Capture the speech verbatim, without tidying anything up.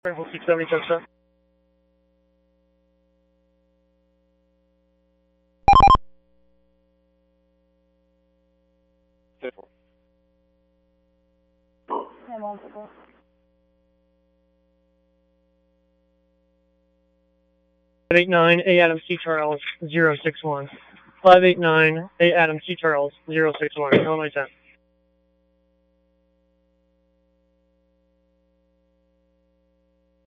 Springfield six seventy, ten sir. five eight nine, A Adam C. Charles, zero six one. five eight nine, A Adam C. Charles, zero six one. Illinois ten.